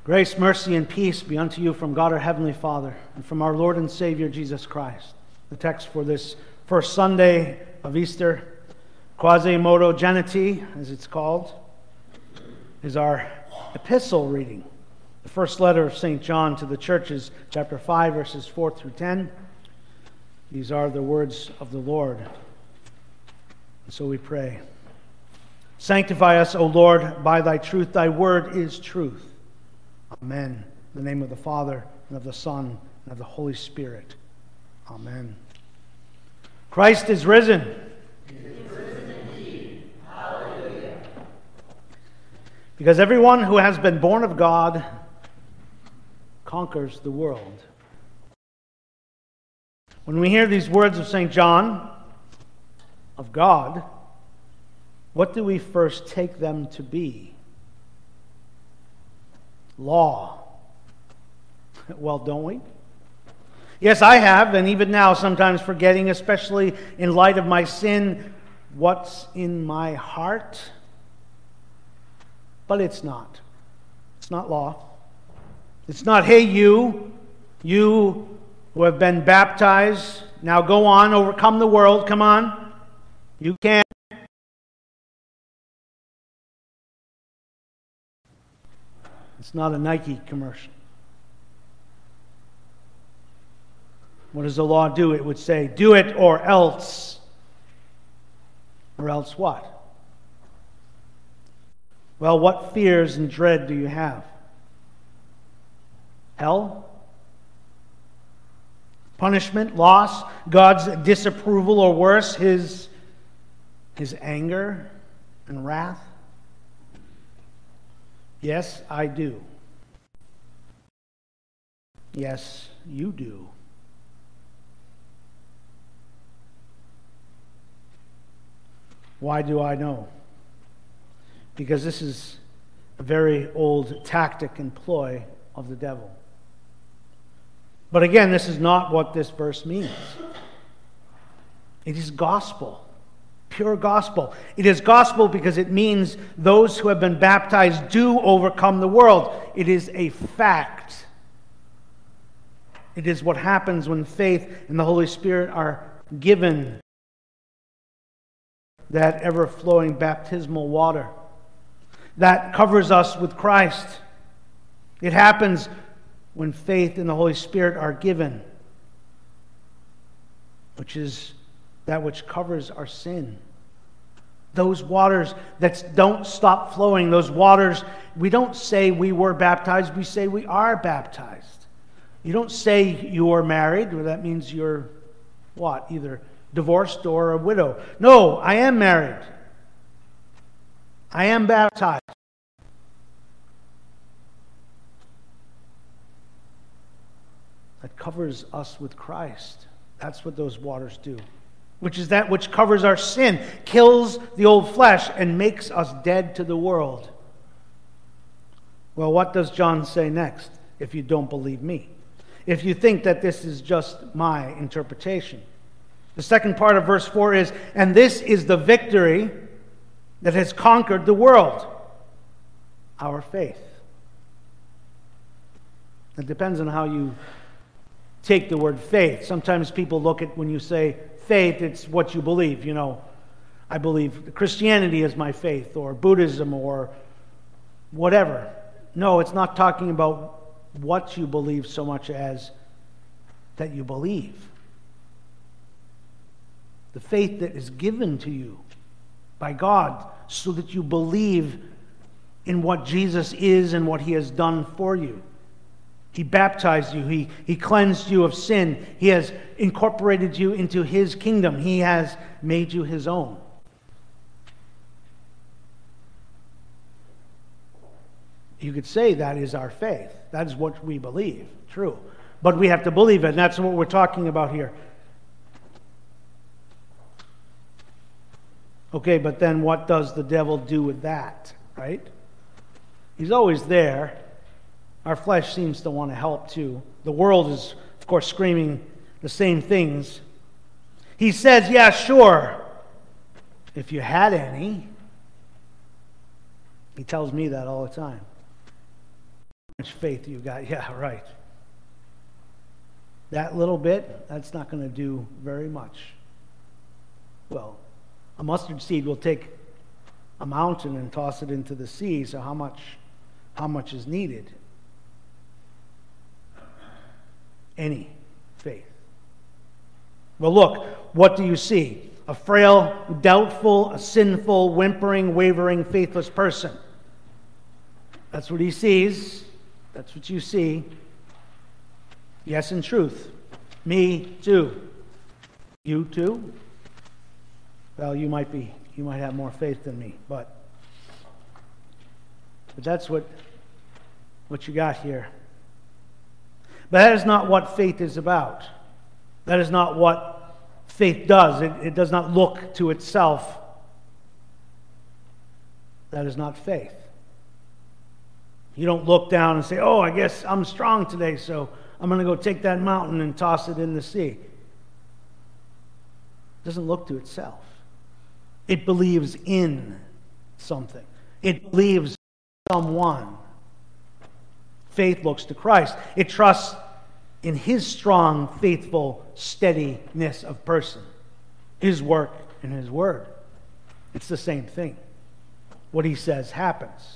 Grace, mercy, and peace be unto you from God our Heavenly Father and from our Lord and Savior Jesus Christ. The text for this first Sunday of Easter, Quasimodo Geniti, as it's called, is our epistle reading. The first letter of St. John to the churches, chapter 5, verses 4 through 10. These are the words of the Lord. And so we pray. Sanctify us, O Lord, by thy truth. Thy word is truth. Amen. In the name of the Father, and of the Son, and of the Holy Spirit. Amen. Christ is risen. He is risen indeed. Hallelujah. Because everyone who has been born of God conquers the world. When we hear these words of St. John, of God, what do we first take them to be? Law. Well, don't we? Yes, I have, and even now sometimes forgetting, especially in light of my sin, what's in my heart. But it's not. It's not law. It's not, hey, you who have been baptized, now go on, overcome the world, come on. You can. It's not a Nike commercial. What does the law do? It would say, do it or else. Or else what? Well, what fears and dread do you have? Hell? Punishment? Loss? God's disapproval, or worse, His anger and wrath? Yes, I do. Yes, you do. Why do I know? Because this is a very old tactic and ploy of the devil. But again, this is not what this verse means. It is gospel. Pure gospel. It is gospel because it means those who have been baptized do overcome the world. It is a fact. It is what happens when faith and the Holy Spirit are given that ever-flowing baptismal water that covers us with Christ. It happens when faith and the Holy Spirit are given, which is that which covers our sin. Those waters that don't stop flowing, those waters, we don't say we were baptized, we say we are baptized. You don't say you are married, or that means you're what? Either divorced or a widow. No, I am married. I am baptized. That covers us with Christ. That's what those waters do. Which is that which covers our sin, kills the old flesh, and makes us dead to the world. Well, what does John say next, if you don't believe me? If you think that this is just my interpretation. The second part of verse 4 is, and this is the victory that has conquered the world, our faith. It depends on how you take the word faith. Sometimes people look at when you say faith, it's what you believe. You know, I believe Christianity is my faith, or Buddhism, or whatever. No, it's not talking about what you believe so much as that you believe. The faith that is given to you by God so that you believe in what Jesus is and what He has done for you. He baptized you. He cleansed you of sin. He has incorporated you into His kingdom. He has made you His own. You could say that is our faith. That is what we believe. True. But we have to believe it, and that's what we're talking about here. Okay, but then what does the devil do with that, right? He's always there. Our flesh seems to want to help too. The world is, of course, screaming the same things. He says, yeah, sure, if you had any. He tells me that all the time. much faith you got. Yeah, right. That little bit, that's not going to do very much. Well, a mustard seed will take a mountain and toss it into the sea, so how much is needed? Any faith. Well, look, what do you see? A frail, doubtful, a sinful, whimpering, wavering, faithless person. That's what he sees. That's what you see. Yes, in truth. Me too. You too? Well, you might have more faith than me, but that's what you got here. But that is not what faith is about. That is not what faith does. It does not look to itself. That is not faith. You don't look down and say, oh, I guess I'm strong today, so I'm going to go take that mountain and toss it in the sea. It doesn't look to itself. It believes in something. It believes in someone. Faith looks to Christ. It trusts in His strong, faithful steadiness of person, His work and His word. It's the same thing. What He says happens.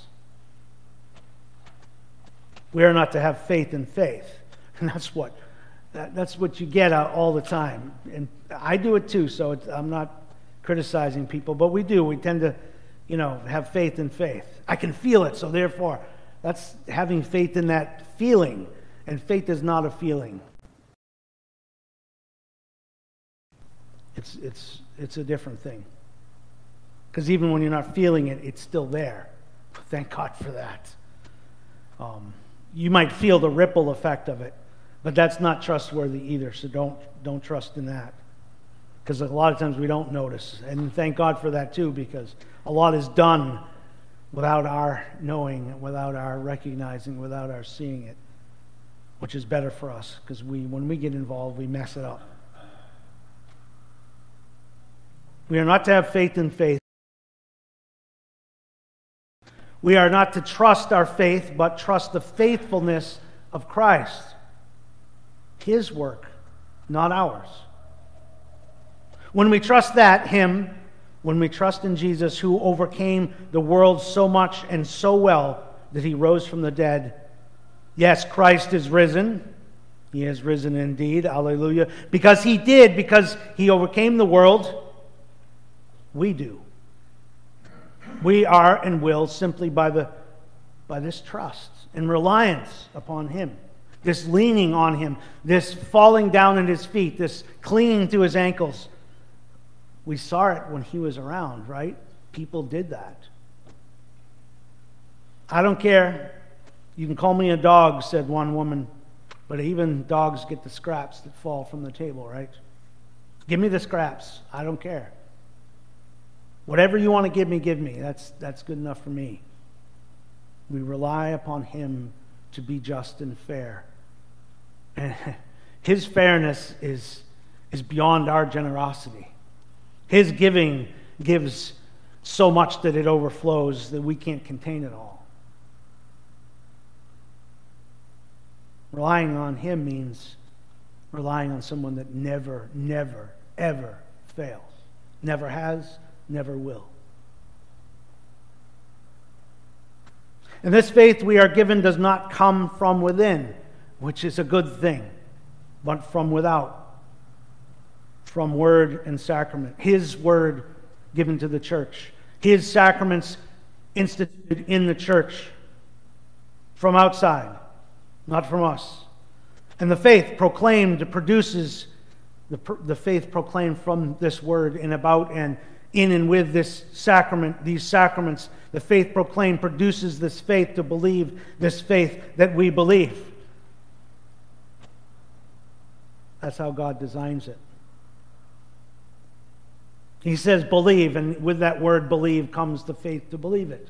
We are not to have faith in faith. And that's what you get all the time. And I do it too, so I'm not criticizing people, but we do. We tend to, have faith in faith. I can feel it, so therefore, that's having faith in that feeling. And faith is not a feeling. It's a different thing. Because even when you're not feeling it, it's still there. Thank God for that. You might feel the ripple effect of it, but that's not trustworthy either, so don't trust in that. Because a lot of times we don't notice. And thank God for that too, because a lot is done without our knowing, without our recognizing, without our seeing it, which is better for us, because when we get involved, we mess it up. We are not to have faith in faith. We are not to trust our faith, but trust the faithfulness of Christ. His work, not ours. When we trust Him, when we trust in Jesus, who overcame the world so much and so well that He rose from the dead, yes, Christ is risen. He has risen indeed. Hallelujah. Because He did, because He overcame the world, we do. We are and will simply by this trust and reliance upon Him, this leaning on Him, this falling down at His feet, this clinging to His ankles. We saw it when He was around, right? People did that. I don't care. You can call me a dog, said one woman, but even dogs get the scraps that fall from the table, right? Give me the scraps. I don't care. Whatever you want to give me. That's good enough for me. We rely upon Him to be just and fair. And His fairness is beyond our generosity. His giving gives so much that it overflows that we can't contain it all. Relying on Him means relying on someone that never, never, ever fails. Never has, never will. And this faith we are given does not come from within, which is a good thing, but from without. From word and sacrament. His word given to the church. His sacraments instituted in the church. From outside, not from us. And the faith proclaimed produces, the faith proclaimed from this word and about and in and with this sacrament, these sacraments, the faith proclaimed produces this faith to believe this faith that we believe. That's how God designs it. He says believe, and with that word believe comes the faith to believe it.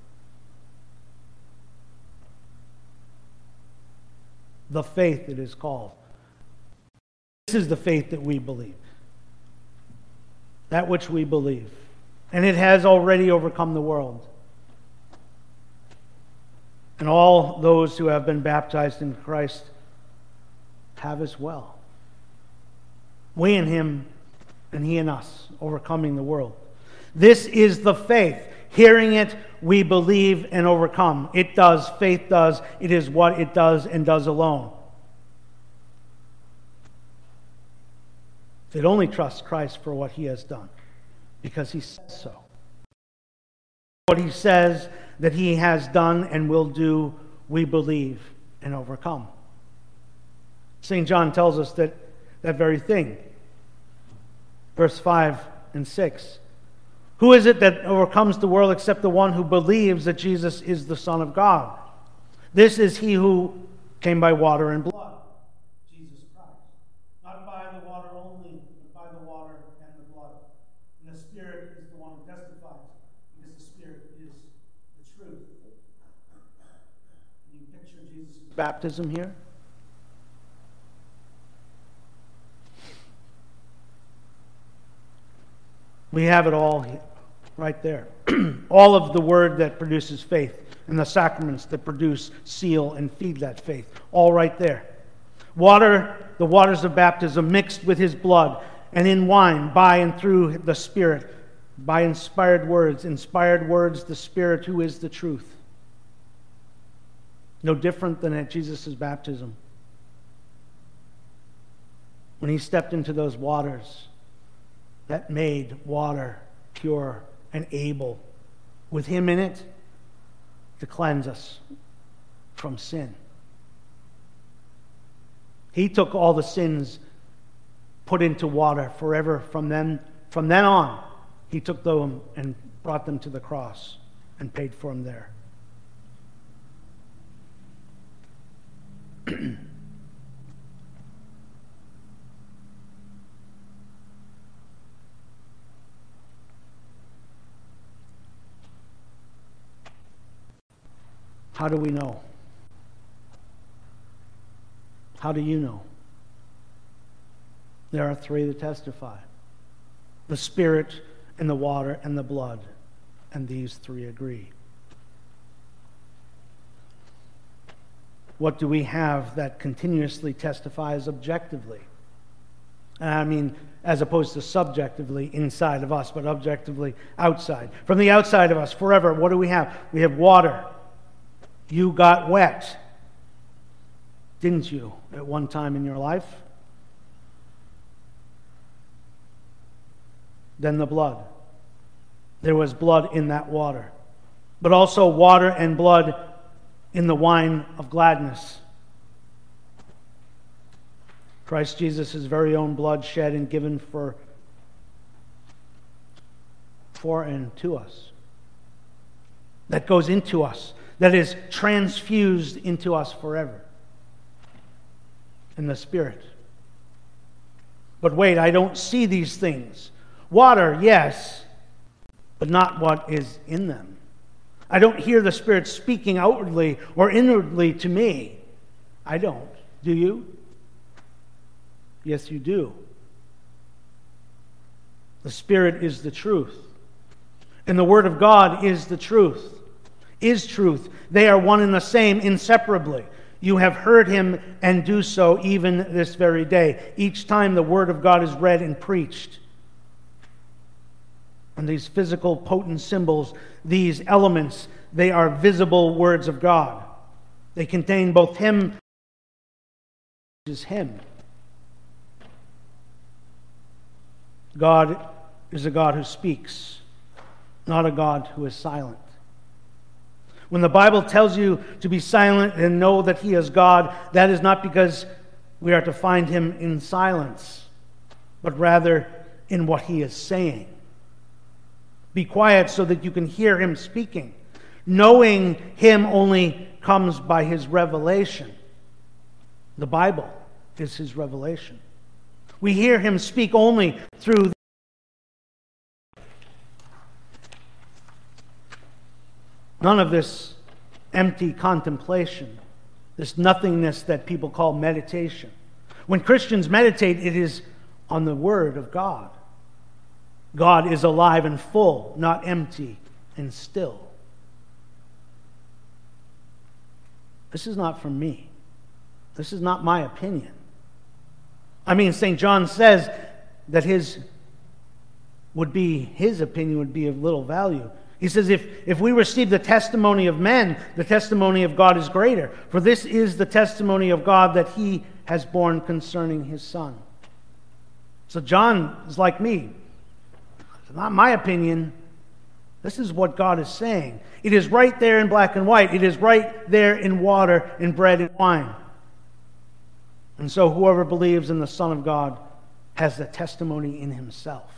The faith it is called. This is the faith that we believe. That which we believe. And it has already overcome the world. And all those who have been baptized in Christ have as well. We in him and he in us, overcoming the world. This is the faith. Hearing it, we believe and overcome. It does, faith does, it is what it does and does alone. It only trusts Christ for what he has done, because he says so. What he says that he has done and will do, we believe and overcome. St. John tells us that very thing. Verse 5 and 6. Who is it that overcomes the world except the one who believes that Jesus is the Son of God? This is he who came by water and blood, Jesus Christ. Not by the water only, but by the water and the blood. And the Spirit is the one who testifies, because the Spirit is the truth. Can you picture Jesus' baptism here? We have it all right there. All of the word that produces faith and the sacraments that produce, seal, and feed that faith. All right there. Water, the waters of baptism mixed with his blood, and in wine by and through the Spirit, by inspired words, the Spirit who is the truth. No different than at Jesus' baptism. When he stepped into those waters that made water pure and able, with him in it, to cleanse us from sin. He took all the sins put into water forever from then on. He took them and brought them to the cross and paid for them there. How do we know? How do you know? There are three that testify: the Spirit and the water and the blood, and these three agree. What do we have that continuously testifies objectively? I mean, as opposed to subjectively inside of us, but objectively outside. From the outside of us, forever, what do we have? We have water. You got wet, didn't you, at one time in your life? Then the blood. There was blood in that water, but also water and blood in the wine of gladness. Christ Jesus' very own blood shed and given for and to us. That goes into us. That is transfused into us forever in the Spirit. But wait, I don't see these things. Water, yes, but not what is in them. I don't hear the Spirit speaking outwardly or inwardly to me. I don't. Do you? Yes, you do. The Spirit is the truth. And the Word of God is the truth. Is truth. They are one and the same inseparably. You have heard him and do so even this very day. Each time the Word of God is read and preached. And these physical potent symbols, these elements, they are visible words of God. They contain both him, which is him. God is a God who speaks, not a God who is silent. When the Bible tells you to be silent and know that he is God, that is not because we are to find him in silence, but rather in what he is saying. Be quiet so that you can hear him speaking. Knowing him only comes by his revelation. The Bible is his revelation. We hear him speak only through none of this empty contemplation, this nothingness that people call meditation. When Christians meditate, it is on the Word of God. God is alive and full, not empty and still. This is not from me. This is not my opinion. I mean, St. John says that his opinion would be of little value. He says, if we receive the testimony of men, the testimony of God is greater. For this is the testimony of God that he has borne concerning his Son. So John is like me. It's not my opinion. This is what God is saying. It is right there in black and white. It is right there in water, in bread and wine. And so whoever believes in the Son of God has the testimony in himself.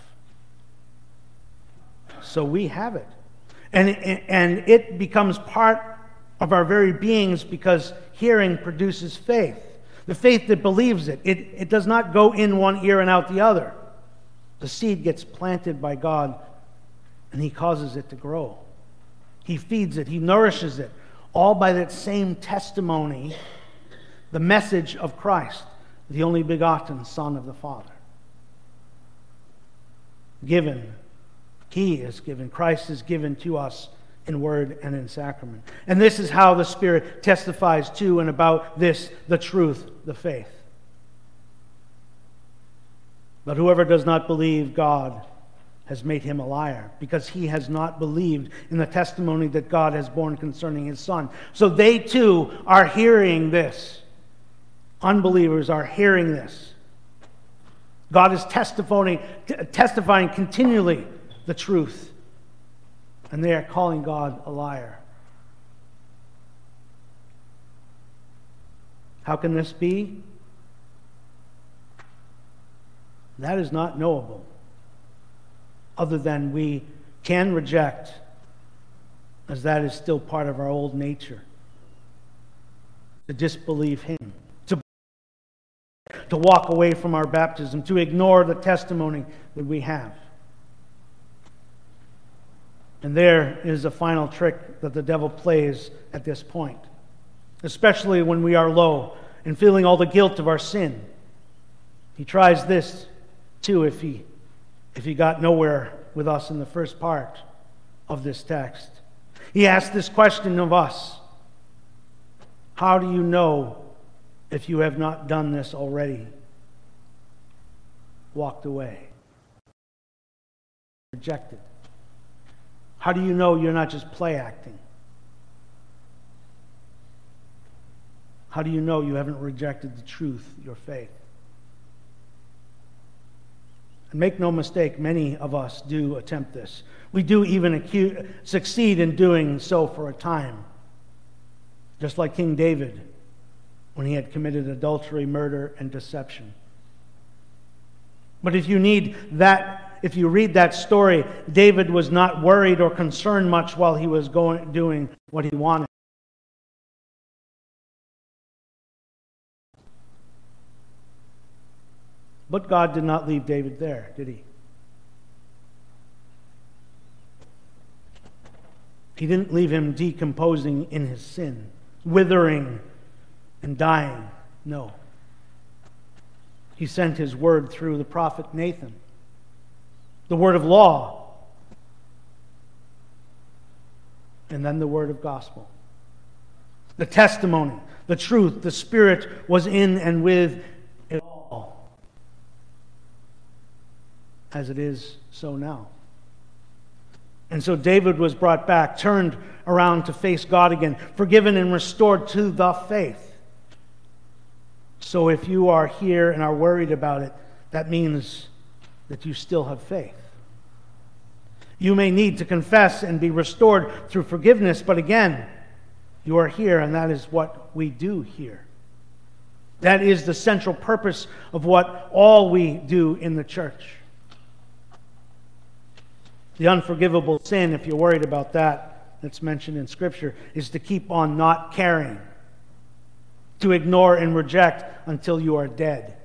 So we have it. And it becomes part of our very beings because hearing produces faith. The faith that believes it. It does not go in one ear and out the other. The seed gets planted by God and he causes it to grow. He feeds it. He nourishes it. All by that same testimony, the message of Christ, the only begotten Son of the Father. Given. He is given. Christ is given to us in word and in sacrament. And this is how the Spirit testifies to and about this, the truth, the faith. But whoever does not believe God has made him a liar, because he has not believed in the testimony that God has borne concerning his Son. So they too are hearing this. Unbelievers are hearing this. God is testifying continually the truth, and they are calling God a liar. How can this be? That is not knowable, other than we can reject, as that is still part of our old nature, to disbelieve him, to walk away from our baptism, to ignore the testimony that we have. And there is a final trick that the devil plays at this point, especially when we are low and feeling all the guilt of our sin. He tries this too if he got nowhere with us in the first part of this text. He asks this question of us: how do you know if you have not done this already? Walked away. Rejected. How do you know you're not just play acting? How do you know you haven't rejected the truth, your faith? And make no mistake, many of us do attempt this. We do even succeed in doing so for a time. Just like King David, when he had committed adultery, murder, and deception. But if you read that story, David was not worried or concerned much while he was doing what he wanted. But God did not leave David there, did he? He didn't leave him decomposing in his sin, withering and dying. No. He sent his word through the prophet Nathan. The word of law. And then the word of gospel. The testimony, the truth, the Spirit was in and with it all. As it is so now. And so David was brought back, turned around to face God again, forgiven and restored to the faith. So if you are here and are worried about it, that means that you still have faith. You may need to confess and be restored through forgiveness, but again, you are here, and that is what we do here. That is the central purpose of what all we do in the church. The unforgivable sin, if you're worried about that, that's mentioned in Scripture, is to keep on not caring, to ignore and reject until you are dead.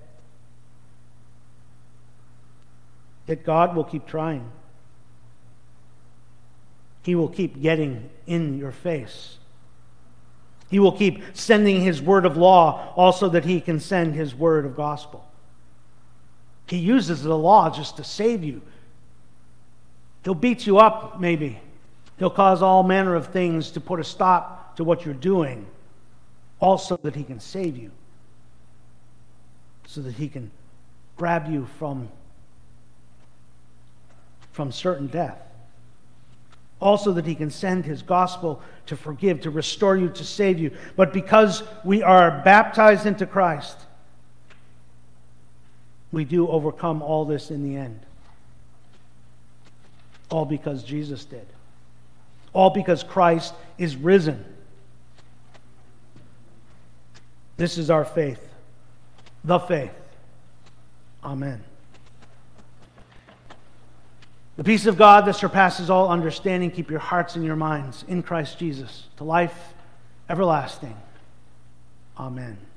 Yet God will keep trying. He will keep getting in your face. He will keep sending his word of law also that he can send his word of gospel. He uses the law just to save you. He'll beat you up, maybe. He'll cause all manner of things to put a stop to what you're doing. also that he can save you, so that he can grab you from certain death. Also that he can send his gospel to forgive, to restore you, to save you. But because we are baptized into Christ, we do overcome all this in the end. All because Jesus did. All because Christ is risen. This is our faith. The faith. Amen. The peace of God that surpasses all understanding, keep your hearts and your minds in Christ Jesus to life everlasting. Amen.